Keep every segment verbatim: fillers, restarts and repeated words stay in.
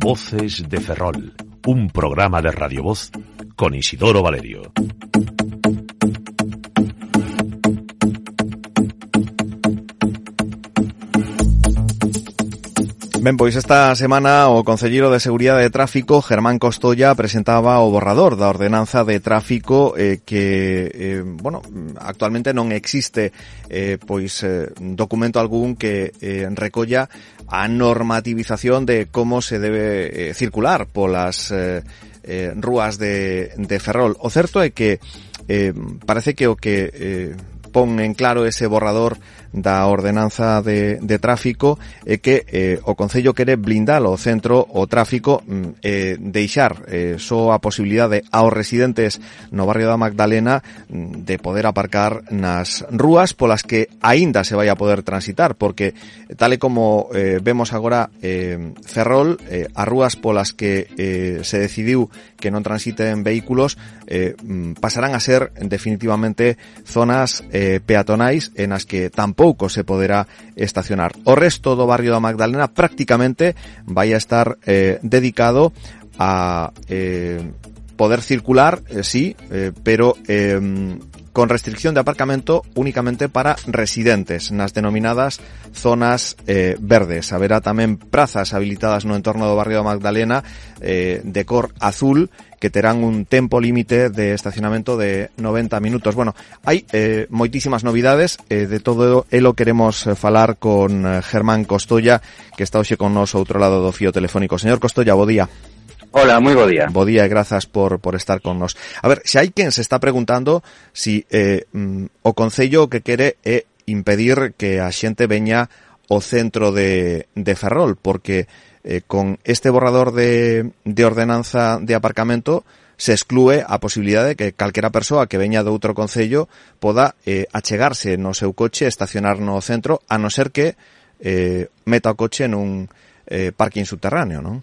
Voces de Ferrol, un programa de Radio Voz con Isidoro Valerio. Ben, pois esta semana o Concelleiro de Seguridade de Tráfico, Germán Costolla, presentaba o borrador da ordenanza de tráfico eh, que, eh, bueno, actualmente non existe eh, pois eh, documento algún que eh, recolla a normativización de como se debe eh, circular polas eh, eh, rúas de, de Ferrol. O certo é que eh, parece que o que eh, pon en claro ese borrador da ordenanza de, de tráfico é que eh, o Concello quere blindar o centro o tráfico eh, deixar eh, só a posibilidade aos residentes no barrio da Magdalena de poder aparcar nas rúas polas que aínda se vai a poder transitar, porque tal e como eh, vemos agora eh, Ferrol, eh, as rúas polas que eh, se decidiu que non transiten vehículos eh, pasarán a ser definitivamente zonas eh, peatonais en as que tampouco se poderá estacionar. O resto do barrio da Magdalena prácticamente vai a estar eh, dedicado a eh, poder circular, eh, sí, eh, pero eh, con restricción de aparcamento únicamente para residentes nas denominadas zonas eh, verdes. Haberá tamén prazas habilitadas no entorno do barrio da Magdalena eh, de cor azul que terán un tempo límite de estacionamento de noventa minutos. Bueno, hai eh, moitísimas novidades, eh, de todo elo queremos falar con eh, Germán Costolla, que está hoxe con nos outro lado do fío telefónico. Señor Costolla, bo día. Hola, moi bo día. Bo día e grazas por, por estar con nos. A ver, se hai quen se está preguntando si eh, mm, o Concello o que quere é impedir que a xente veña ao centro de, de Ferrol, porque eh, con este borrador de, de ordenanza de aparcamento se exclúe a posibilidade de que calquera persoa que veña do outro concello poda eh, achegarse no seu coche, estacionar no centro, a non ser que eh, meta o coche nun eh, parking subterráneo, non?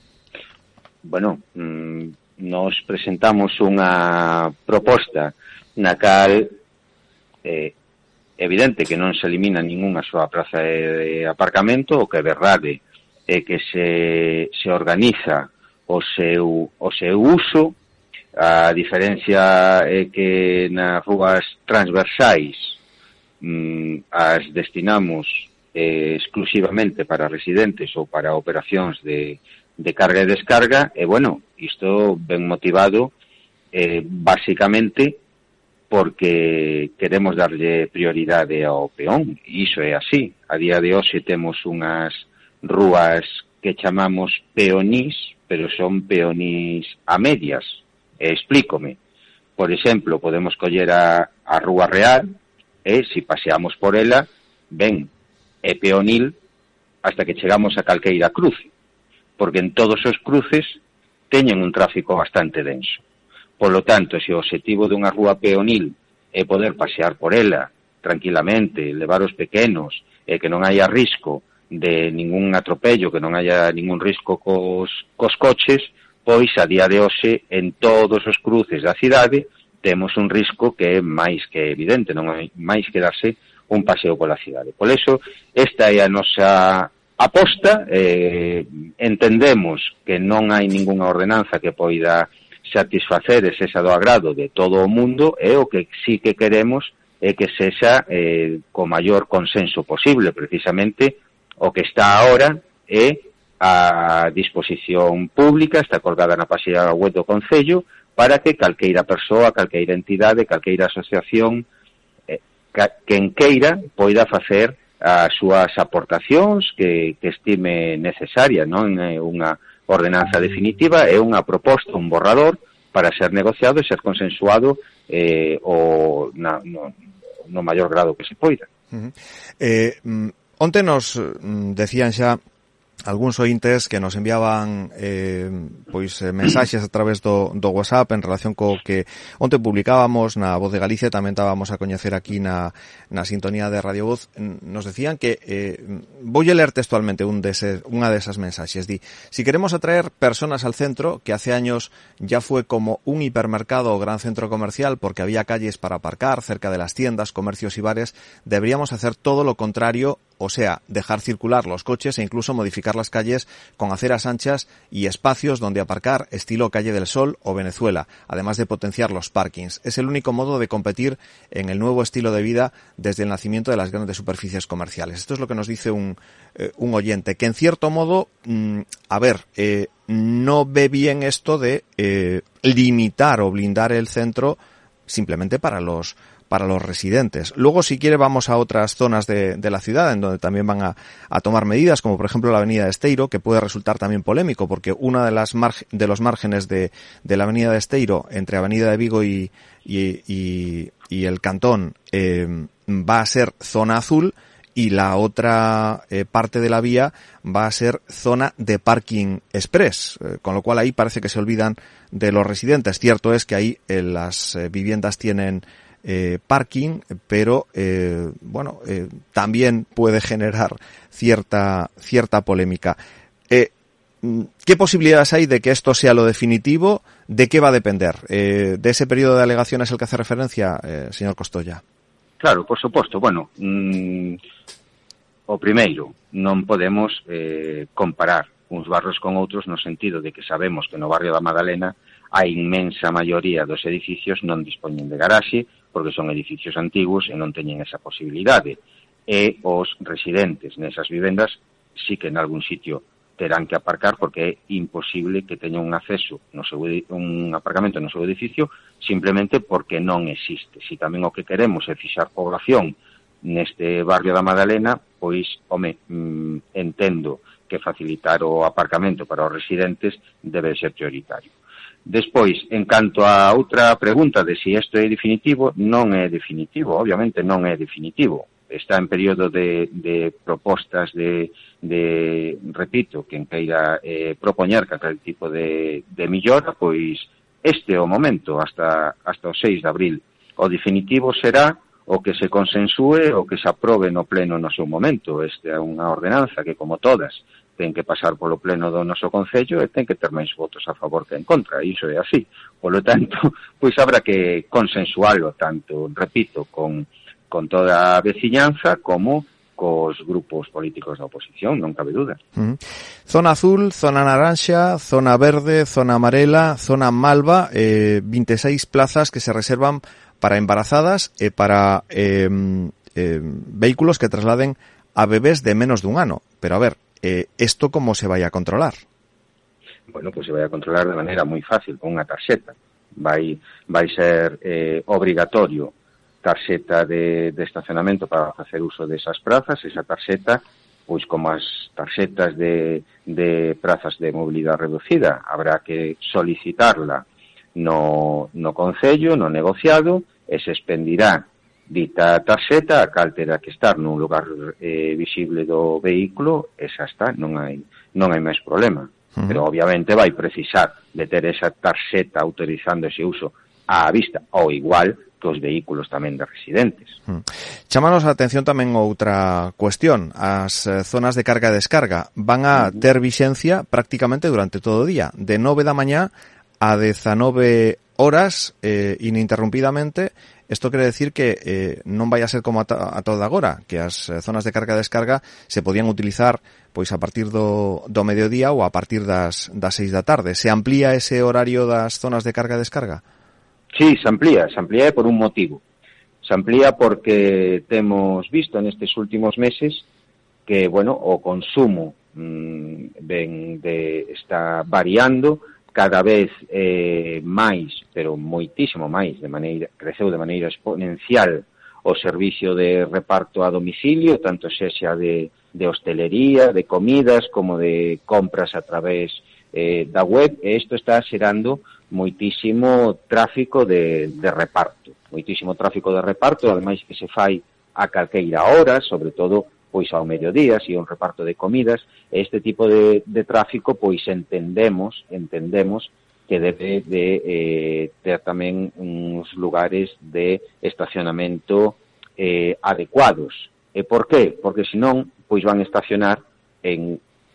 Bueno, mmm, nos presentamos unha proposta na cal eh, evidente que non se elimina ningunha súa praza de aparcamento, o que é verdade é que se, se organiza o seu, o seu uso. A diferencia é que nas rúas transversais mmm, as destinamos eh, exclusivamente para residentes ou para operacións de de carga e descarga, e, bueno, isto ben motivado eh, basicamente porque queremos darlle prioridade ao peón, e iso é así. A día de hoxe temos unhas rúas que chamamos peonís, pero son peonís a medias. E explícome. Por exemplo, podemos coller a, a Rúa Real, e se paseamos por ela, ben, é peonil hasta que chegamos a calqueira cruce, porque en todos os cruces teñen un tráfico bastante denso. Por lo tanto, se o objetivo dunha rúa peonil é poder pasear por ela tranquilamente, levar os pequenos, e que non haya risco de ningún atropello, que non haya ningún risco cos, cos coches, pois a día de hoxe en todos os cruces da cidade temos un risco que é máis que evidente, non é máis que darse un paseo pola cidade. Por eso, esta é a nosa aposta. Eh, entendemos que non hai ningunha ordenanza que poida satisfacer ese do agrado de todo o mundo, e o que sí que queremos é que sexa eh, co maior consenso posible. Precisamente o que está ahora é a disposición pública, está colgada na páxina web do Concello, para que calqueira persoa, calqueira entidade, calqueira asociación, eh, quen queira, poida facer as súas aportacións que, que estime necesaria, non é unha ordenanza definitiva, é unha proposta, un borrador para ser negociado e ser consensuado eh, o, na, no, no maior grado que se poida. Uh-huh. Eh, onte nos decían xa algúns ointes que nos enviaban eh, pois eh, mensaxes a través do, do WhatsApp en relación co que onte publicábamos na Voz de Galicia, tamén estábamos a coñecer aquí na, na sintonía de Radio Voz. Nos decían que, eh, voulle ler textualmente un dese, unha desas mensaxes, di: si queremos atraer personas al centro, que hace años ya fue como un hipermercado o gran centro comercial porque había calles para aparcar cerca de las tiendas, comercios y bares, deberíamos hacer todo lo contrario o sea, dejar circular los coches e incluso modificar las calles con aceras anchas y espacios donde aparcar, estilo Calle del Sol o Venezuela, además de potenciar los parkings. Es el único modo de competir en el nuevo estilo de vida desde el nacimiento de las grandes superficies comerciales. Esto es lo que nos dice un, eh, un oyente, que en cierto modo, mmm, a ver, eh, no ve bien esto de eh, limitar o blindar el centro simplemente para los para los residentes. Luego, si quiere, vamos a otras zonas de, de la ciudad en donde también van a, a tomar medidas, como por ejemplo la avenida de Esteiro, que puede resultar también polémico, porque una de las marg- de los márgenes de, de la avenida de Esteiro, entre avenida de Vigo y, y, y, y el Cantón, eh, va a ser zona azul, y la otra eh, parte de la vía va a ser zona de parking express, eh, con lo cual ahí parece que se olvidan de los residentes. Cierto es que ahí eh, las eh, viviendas tienen Eh, parking, pero eh, bueno, eh, también puede generar cierta cierta polémica. Eh, ¿Qué posibilidades hay de que esto sea lo definitivo? ¿De qué va a depender? Eh, ¿De ese periodo de alegaciones al que hace referencia, eh, señor Costolla? Claro, por suposto. Bueno, mmm, o primeiro, non podemos eh, comparar uns barrios con outros no sentido de que sabemos que no barrio da Madalena a inmensa maioría dos edificios non dispoñen de garaxe porque son edificios antigos e non teñen esa posibilidade. E os residentes nesas vivendas sí que en algún sitio terán que aparcar porque é imposible que teñan un acceso no seu, un aparcamento no seu edificio simplemente porque non existe. Si tamén o que queremos é fixar población neste barrio da Madalena, pois, home, mm, entendo que facilitar o aparcamento para os residentes debe ser prioritario. Despois, en canto a outra pregunta de si isto é definitivo, non é definitivo, obviamente non é definitivo. Está en período de, de propostas de, de, repito, quen queira eh, propoñer calquer tipo de, de millora, pois este é o momento, hasta, hasta o seis de abril. O definitivo será o que se consensúe, o que se aprobe no pleno no seu momento. Esta é unha ordenanza que, como todas, ten que pasar polo pleno do noso Concello e ten que ter máis votos a favor que en contra, e iso é así. Polo tanto, pois habrá que consensualo tanto, repito, con, con toda a veciñanza como cos grupos políticos da oposición, non cabe duda. Uh-huh. Zona azul, zona naranxa, zona verde, zona amarela, zona malva, eh, veintiséis plazas que se reservan para embarazadas e para eh, eh, vehículos que trasladen a bebés de menos dun ano. Pero a ver, Eh, ¿esto cómo se vaya a controlar? Bueno, pues se vai a controlar de maneira moi fácil, con unha tarxeta. Vai, vai ser eh, obrigatorio tarxeta de, de estacionamento para facer uso desas prazas. Esa tarxeta, pois como as tarxetas de, de prazas de mobilidade reducida, habrá que solicitarla no, no Concello, no negociado, e se expendirá dita tarxeta, a cal terá que estar nun lugar eh, visible do vehículo, esa está, non hai non hai máis problema. Uh-huh. Pero obviamente vai precisar de ter esa tarxeta autorizando ese uso á vista, ou igual que os vehículos tamén de residentes. Uh-huh. Chámanos a atención tamén outra cuestión. As eh, zonas de carga e descarga van a ter vixencia prácticamente durante todo o día, de nove da mañá a dezanove horas eh, ininterrumpidamente. Esto quere decir que eh, non vai a ser como a, ta, a toda agora, que as eh, zonas de carga e descarga se podían utilizar pois a partir do, do mediodía ou a partir das, das seis da tarde. Se amplía ese horario das zonas de carga e descarga? Sí, se amplía, se amplía por un motivo. Se amplía porque temos visto nestes últimos meses que, bueno, o consumo mmm, ben de, está variando, cada vez eh, máis, pero moitísimo máis, de maneira, creceu de maneira exponencial o servicio de reparto a domicilio, tanto sexa de, de hostelería, de comidas, como de compras a través eh, da web, e isto está xerando moitísimo tráfico de, de reparto, moitísimo tráfico de reparto, ademais que se fai a calqueira hora, sobre todo pois ao mediodía, si un reparto de comidas, este tipo de, de tráfico, pois entendemos, entendemos que debe de eh, ter tamén uns lugares de estacionamento eh, adecuados. E por qué? Porque senón, pois van estacionar en,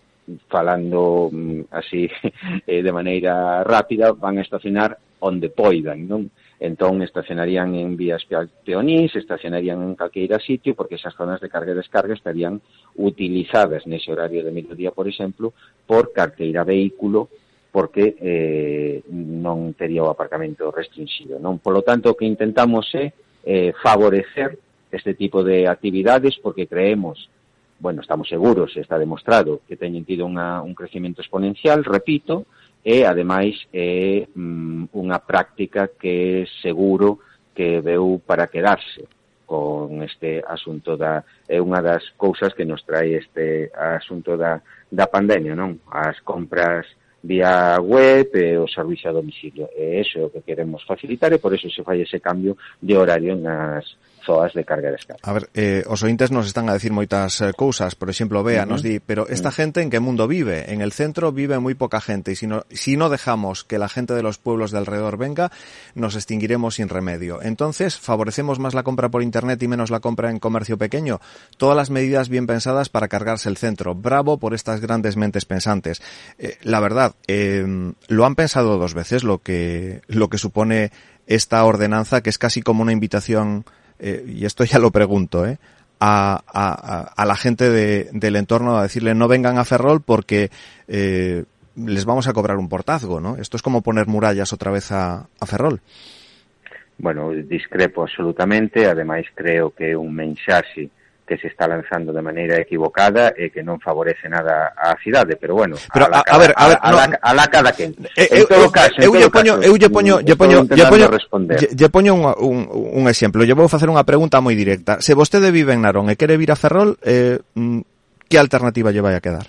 falando así eh, de maneira rápida, van a estacionar onde poidan, non? entón estacionarían en vías peonís, estacionarían en calqueira sitio, porque esas zonas de carga e descarga estarían utilizadas nese horario de mediodía, por exemplo, por calqueira vehículo, porque eh, non tería o aparcamento restringido, non? Polo tanto, o que intentamos é eh, favorecer este tipo de actividades, porque creemos, bueno, estamos seguros, está demostrado, que teñen tido unha, un crecimiento exponencial, repito, e, ademais, é mm, unha práctica que é seguro que veu para quedarse con este asunto da... É unha das cousas que nos trae este asunto da, da pandemia, non? As compras vía web e o servicio a domicilio. E iso é o que queremos facilitar e por eso se fai ese cambio de horario nas zoas de carga e descarga. A ver, eh, os ointes nos están a decir moitas eh, cousas, por exemplo, Bea, uh-huh. nos di, pero esta uh-huh. gente en que mundo vive? En el centro vive muy poca gente y si no, si no dejamos que la gente de los pueblos de alrededor venga, nos extinguiremos sin remedio. Entonces, favorecemos más la compra por internet y menos la compra en comercio pequeño. Todas las medidas bien pensadas para cargarse el centro. Bravo por estas grandes mentes pensantes. Eh, la verdad, eh, lo han pensado dos veces lo que, lo que supone esta ordenanza, que es casi como una invitación... Eh, y esto ya lo pregunto, ¿eh? A, a, a la gente de, del entorno a decirle no vengan a Ferrol porque eh, les vamos a cobrar un portazgo, ¿no? Esto es como poner murallas otra vez a, a Ferrol. Bueno, discrepo absolutamente, ademais creo que é un mensaxe que se está lanzando de maneira equivocada e que non favorece nada á cidade, pero bueno, pero a, la, a, a ver, a ver, a, no, la, a la cada quen. En eu, todo caso, eu lle poño, eu lle poño, lle poño, lle poño, lle poño un, un, un exemplo. Lle vou facer unha pregunta moi directa. Se vostede vive en Narón e quere vir a Ferrol, eh, que alternativa lle vai a quedar?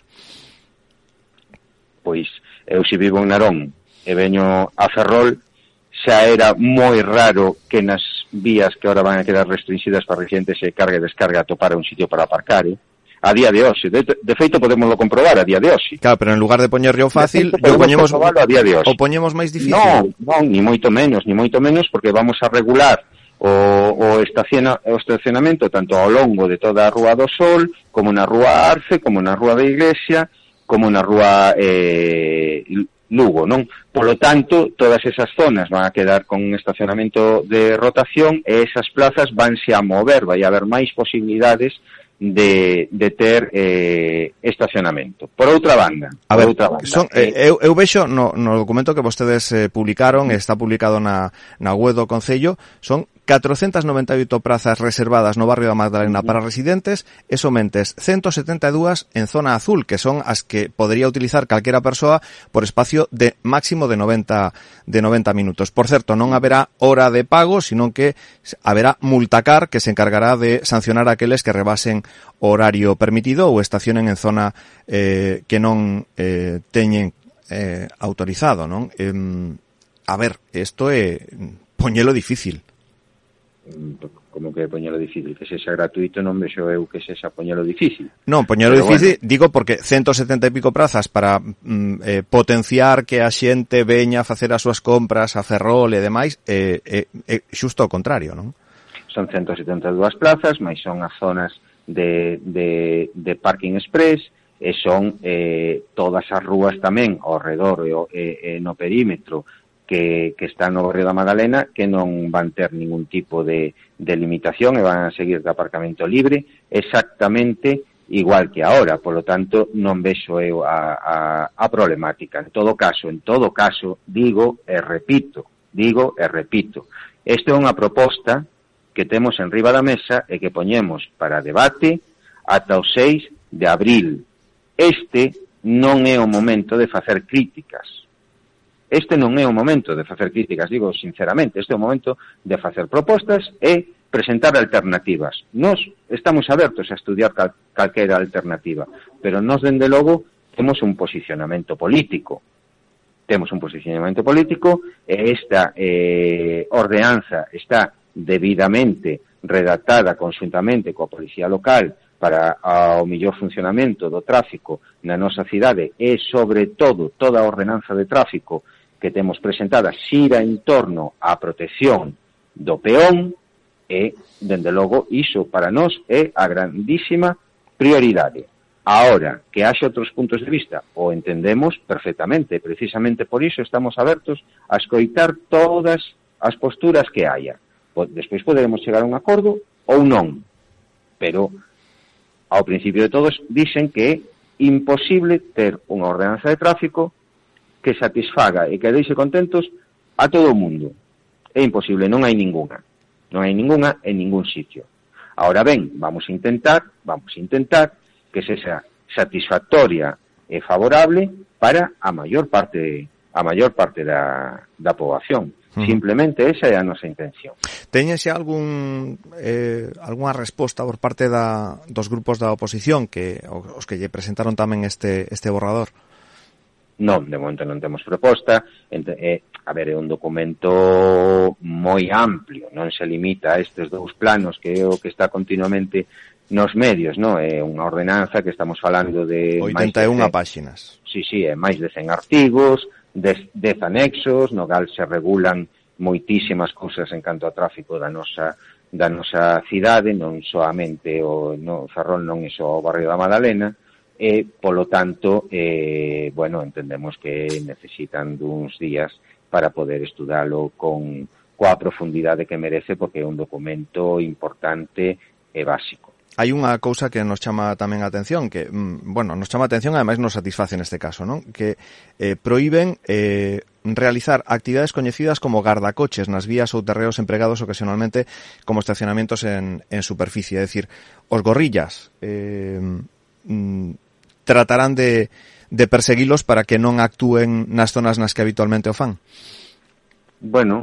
Pois eu se vivo en Narón e veño a Ferrol, xa era moi raro que nas vías que ahora van a quedar restringidas para residentes e carga e descarga atopara un sitio para aparcar, eh? A día de hoxe. De, de feito, podemoslo comprobar a día de hoxe. Claro, pero en lugar de poñerlo fácil, de feito, poñemos, a día de hoxe. O poñemos máis difícil. Non, non, ni moito menos, ni moito menos, porque vamos a regular o, o, estaciona, o estacionamento tanto ao longo de toda a Rúa do Sol, como na Rúa Arce, como na Rúa da Iglesia, como na Rúa eh, Lugo, non? Polo tanto, todas esas zonas van a quedar con un estacionamento de rotación e esas plazas vanse a mover, vai a haber máis posibilidades de, de ter eh, estacionamento. Por outra banda, a por ver, outra banda son, eh, eu, eu vexo no, no documento que vostedes eh, publicaron, está publicado na, na web do Concello, son catrocentas noventa e oito prazas reservadas no barrio da Magdalena uh-huh. para residentes e somentes ciento setenta e dúas en zona azul, que son as que podría utilizar calquera persoa por espacio de máximo de noventa minutos. Por certo, non haberá hora de pago, sino que haberá multacar, que se encargará de sancionar a aqueles que rebasen o horario permitido ou estacionen en zona eh, que non eh, teñen eh, autorizado, non? Eh, a ver, isto é poñelo difícil. Como que poñelo difícil, que sexa gratuito, non vexo eu que sexa poñelo difícil. Non, poñelo pero difícil, bueno. Digo porque ciento setenta e pico prazas para mm, eh, potenciar que a xente veña a facer as súas compras a Ferrol e demais, é eh, eh, eh, xusto ao contrario, non? Son ciento setenta e dúas plazas, mais son as zonas de, de, de parking express, e son eh, todas as rúas tamén ao redor e, e, e no perímetro que, que están no barrio da Magdalena, que non van ter ningún tipo de, de limitación e van a seguir de aparcamento libre exactamente igual que ahora. Por lo tanto, non vexo eu a, a, a problemática. En todo caso, en todo caso, digo e repito, digo e repito, esta é unha proposta que temos en riba da mesa e que poñemos para debate ata o seis de abril. Este non é o momento de facer críticas. Este non é o momento de facer críticas, digo sinceramente, este é o momento de facer propostas e presentar alternativas. Nos estamos abertos a estudiar cal, calquera alternativa, pero nos, dende logo, temos un posicionamento político. Temos un posicionamento político e esta eh, ordenanza está debidamente redactada conxuntamente coa Policía Local para o mellor funcionamento do tráfico na nosa cidade e, sobre todo, toda a ordenanza de tráfico que temos presentada xira en torno á protección do peón e, dende logo, iso para nós é a grandísima prioridade. Ahora, que haxe outros puntos de vista, o entendemos perfectamente. Precisamente por iso estamos abertos a escoitar todas as posturas que haya. Despois poderemos chegar a un acordo ou non, pero ao principio de todos dicen que é imposible ter unha ordenanza de tráfico que satisfaga e que deixe contentos a todo o mundo. É imposible, non hai ninguna. Non hai ninguna en ningún sitio. Ahora ben, vamos a intentar, vamos a intentar que sexa satisfactoria e favorable para a maior parte a maior parte da, da poboación. Uh-huh. Simplemente esa é a nosa intención. Teñen xa algún eh, algunha resposta por parte da, dos grupos da oposición que os que lle presentaron tamén este este borrador? Non, de momento non temos proposta. Eh, a ver, é un documento moi amplio, non se limita a estes dous planos que é o que está continuamente nos medios, non? É unha ordenanza que estamos falando de oitenta e unha páxinas. Sí, sí, é máis de cen artigos, dez, dez anexos, no cal se regulan moitísimas cousas en canto a tráfico da nosa da nosa cidade, non soamente o no, Ferrol non é só o barrio da Madalena, e, polo tanto, eh, bueno, entendemos que necesitan duns días para poder estudalo con coa profundidade que merece, porque é un documento importante e básico. Hai unha cousa que nos chama tamén a atención, que, bueno, nos chama a atención e ademais nos satisface neste caso, non? Que eh, proíben eh, realizar actividades coñecidas como gardacoches nas vías ou terreos empregados ocasionalmente como estacionamientos en, en superficie. É dicir, os gorrillas eh, mm, tratarán de, de perseguilos para que non actúen nas zonas nas que habitualmente o fan. Bueno,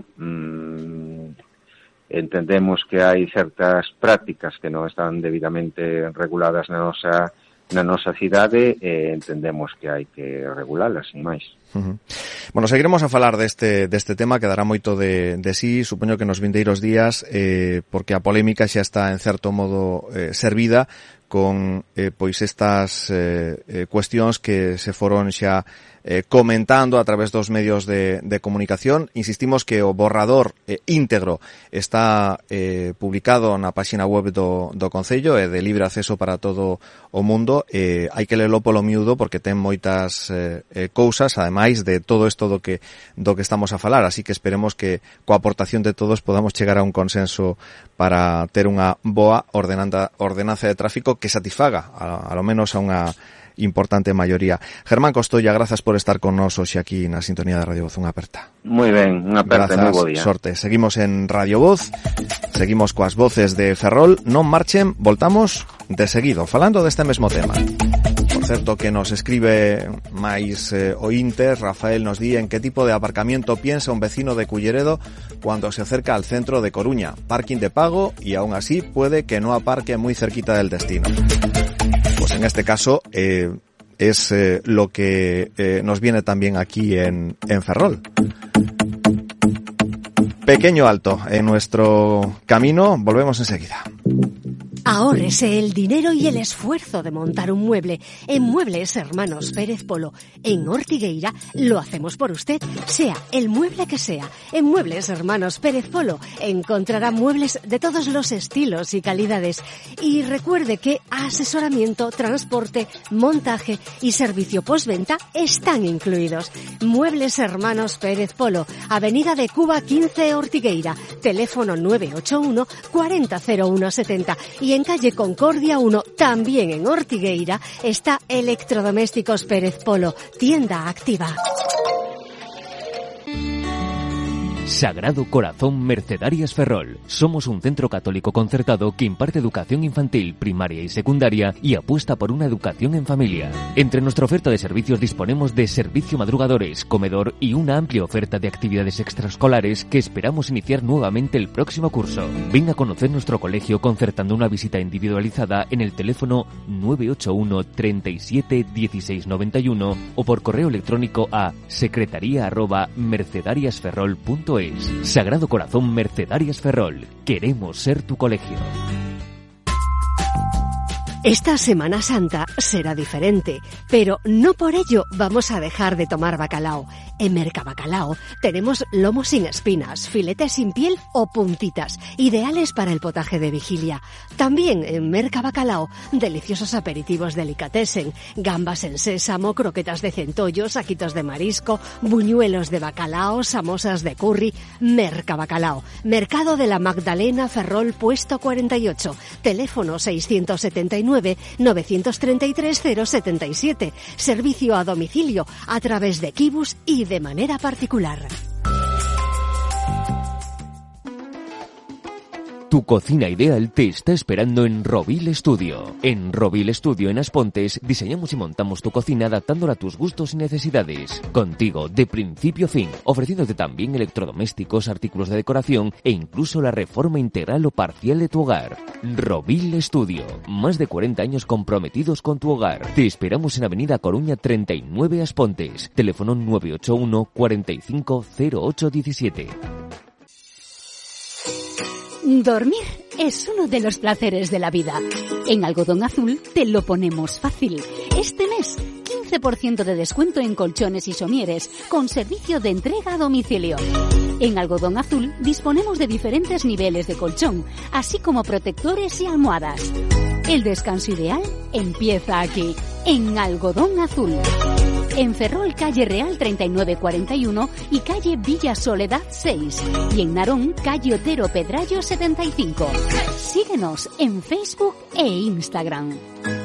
mmm... entendemos que hai certas prácticas que non están debidamente reguladas na nosa na nosa cidade e entendemos que hai que regulalas, sin máis. Uh-huh. Bueno, seguiremos a falar deste deste tema, que dará moito de, de sí, supoño que nos vindeiros días, eh, porque a polémica xa está en certo modo eh, servida con eh, pois estas eh, eh, cuestións que se foron xa eh, comentando a través dos medios de, de comunicación. Insistimos que o borrador eh, íntegro está eh, publicado na páxina web do, do Concello e de libre acceso para todo o mundo. Eh, hai que lelo polo miúdo porque ten moitas eh, eh, cousas, ademais de todo isto do que do que estamos a falar, así que esperemos que coa aportación de todos podamos chegar a un consenso para ter unha boa ordenanza, ordenanza de tráfico que satisfaga a, a lo menos a unha importante maioría. Germán Costolla, grazas por estar con nos hoxe aquí na sintonía de Radio Voz. Unha aperta. Moi ben, unha aperta, moi bo día. Sorte. Seguimos en Radio Voz, seguimos coas voces de Ferrol. Non marchen, voltamos de seguido, falando deste mesmo tema. Por certo, que nos escribe máis eh, oíntes, Rafael nos di en qué tipo de aparcamiento piensa un vecino de Culleredo cuando se acerca al centro de Coruña. Parking de pago y aún así puede que no aparque muy cerquita del destino. Pues en este caso eh, es eh, lo que eh, nos viene también aquí en, en Ferrol. Pequeño alto en nuestro camino, volvemos enseguida. Ahórrese el dinero y el esfuerzo de montar un mueble. En Muebles Hermanos Pérez Polo, en Ortigueira, lo hacemos por usted, sea el mueble que sea. En Muebles Hermanos Pérez Polo encontrará muebles de todos los estilos y calidades. Y recuerde que asesoramiento, transporte, montaje y servicio postventa están incluidos. Muebles Hermanos Pérez Polo, Avenida de Cuba quince Ortigueira, teléfono nueve ocho uno, cuarenta cero uno setenta. Y en calle Concordia uno, también en Ortigueira, está Electrodomésticos Pérez Polo, tienda activa. Sagrado Corazón Mercedarias Ferrol. Somos un centro católico concertado que imparte educación infantil, primaria y secundaria y apuesta por una educación en familia. Entre nuestra oferta de servicios disponemos de servicio madrugadores, comedor y una amplia oferta de actividades extraescolares que esperamos iniciar nuevamente el próximo curso. Ven a conocer nuestro colegio concertando una visita individualizada en el teléfono nueve ocho uno, treinta y siete, dieciséis noventa y uno o por correo electrónico a secretaría arroba mercedariasferrol punto es. Sagrado Corazón Mercedarias Ferrol. Queremos ser tu colegio. Esta Semana Santa será diferente, pero no por ello vamos a dejar de tomar bacalao. En Mercabacalao tenemos lomo sin espinas, filetes sin piel o puntitas, ideales para el potaje de vigilia. También en Mercabacalao, deliciosos aperitivos delicatessen, gambas en sésamo, croquetas de centollo, saquitos de marisco, buñuelos de bacalao, samosas de curry. Mercabacalao, Mercado de la Magdalena, Ferrol, puesto cuarenta y ocho, teléfono seiscientos setenta y nueve, novecientos treinta y tres, cero setenta y siete, servicio a domicilio a través de Kibus y de manera particular. Tu cocina ideal te está esperando en Rovil Studio. En Rovil Studio en Aspontes diseñamos y montamos tu cocina adaptándola a tus gustos y necesidades. Contigo de principio a fin, ofreciéndote también electrodomésticos, artículos de decoración e incluso la reforma integral o parcial de tu hogar. Rovil Studio, más de cuarenta años comprometidos con tu hogar. Te esperamos en Avenida Coruña treinta y nueve Aspontes. Teléfono nueve ocho uno, cuarenta y cinco, cero ocho diecisiete. Dormir es uno de los placeres de la vida. En Algodón Azul te lo ponemos fácil. Este mes, quince por ciento de descuento en colchones y somieres, con servicio de entrega a domicilio. En Algodón Azul disponemos de diferentes niveles de colchón, así como protectores y almohadas. El descanso ideal empieza aquí, en Algodón Azul. En Ferrol, calle Real treinta y nueve cuarenta y uno y calle Villa Soledad seis. Y en Narón, calle Otero Pedrayo setenta y cinco. Síguenos en Facebook e Instagram.